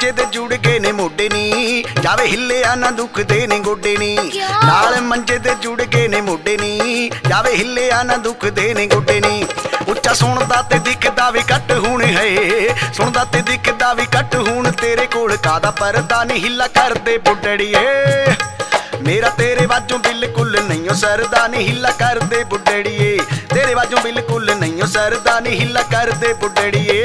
ਮੰਜੇ ਤੇ ਜੁੜ ਗਏ ਨੇ ਮੋਢੇ ਨੀ, ਜਾਵੇ ਹਿੱਲਿਆ ਨਾ ਦੁਖਦੇ ਨੇ ਗੋਡੇ ਨੀ। ਨਾਲ ਮੰਜੇ ਤੇ ਜੁੜ ਗਏ ਨੇ ਮੋਢੇ ਨੀ, ਜਾਵੇ ਹਿੱਲਿਆ ਨਾ ਦੁਖਦੇ ਨੇ ਗੋਡੇ ਨੀ। ਉੱਚਾ ਸੁਣਦਾ ਤੇ ਦਿਖਦਾ ਵੀ ਘੱਟ ਹੁਣ ਹੈ, ਸੁਣਦਾ ਤੇ ਦਿਖਦਾ ਵੀ ਘੱਟ ਹੁਣ, ਤੇਰੇ ਕੋਲ ਕਾਦਾ ਪਰਦਾ ਨੀ ਹਿੱਲਾ ਕਰਦੇ ਬੁੱਢੜੀਏ। ਮੇਰਾ ਤੇਰੇ ਵਾਜੋਂ ਬਿਲਕੁਲ ਨਹੀਂ ਸਰਦਾ ਨੀ ਹਿੱਲਾ ਕਰਦੇ ਬੁੱਢੜੀਏ, ਤੇਰੇ ਵਾਜੋਂ ਬਿਲਕੁਲ ਨਹੀਂ ਸਰਦਾ ਨੀ ਹਿੱਲਾ ਕਰਦੇ ਬੁੱਢੜੀਏ।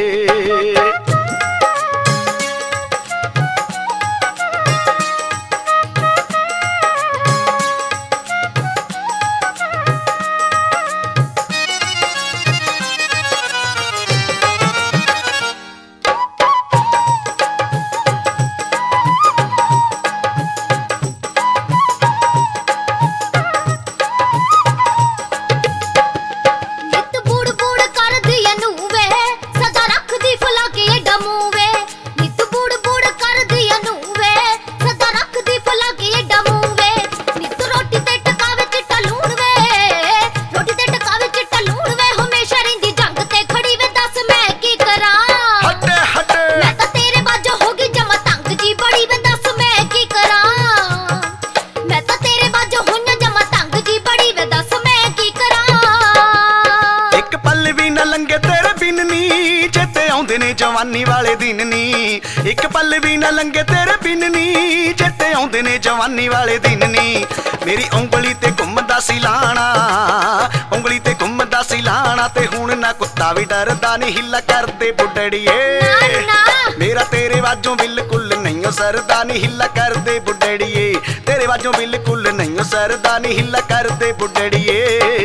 जवानी वाले दिन नी एक पल भी ना लंघे तेरे बिन नी, चेते आउंदे ने जवानी वाले दिन नी। मेरी उंगली ते घुमदा सी लाना, उंगली ते घुमदा सी लाना, ते हुण ना कुत्ता भी डरदा नी हिला करदे बुड्ढड़िए। मेरा तेरे वाजों बिल्कुल नहीं सरदा नी हिला करदे बुड्ढड़िए, तेरे वाजों बिल्कुल नहीं सरदा नी हिला करदे बुड्ढड़िए।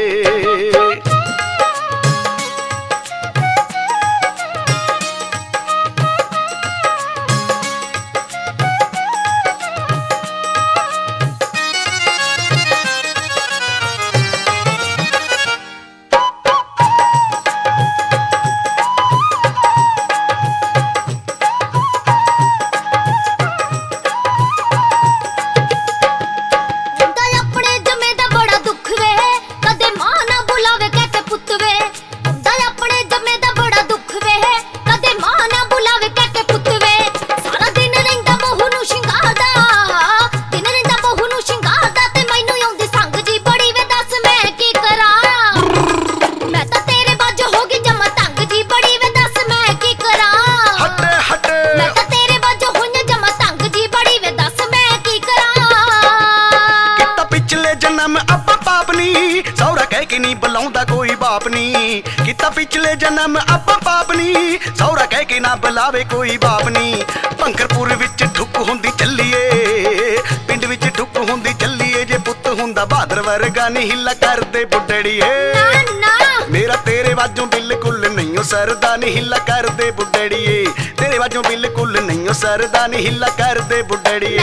सौरा कह के नहीं बुलाऊंदा कोई बाप नी, किता पिछले जन्म आपां पाप नी, सौरा कह के ना बुलावे कोई बाप नी। भंगरपुर विच ठुक हुंदी चलिए, पिंड विच ठुक हुंदी चलिए, जे पुत हुंदा बहादुर वर्गा नी हिला करदे बुड्ढड़िए। मेरा तेरे वाजों बिल्कुल नहीं सरदा नी हिला करदे बुड्ढड़िए, तेरे वाजों बिल्कुल नहीं सरदा नी हिला करदे बुड्ढड़िए।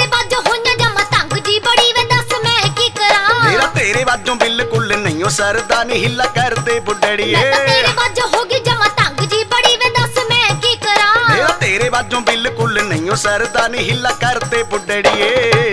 तेरे वाजों बिल्कुल नहीं सरदा नी हिला करदे बुड्ढड़िए। तेरे वाजों होगी जमा तंग जी बड़ी वे दस मैं की करा। तेरे वाजों बिल्कुल नहीं सरदा नी हिला करदे बुड्ढड़िए।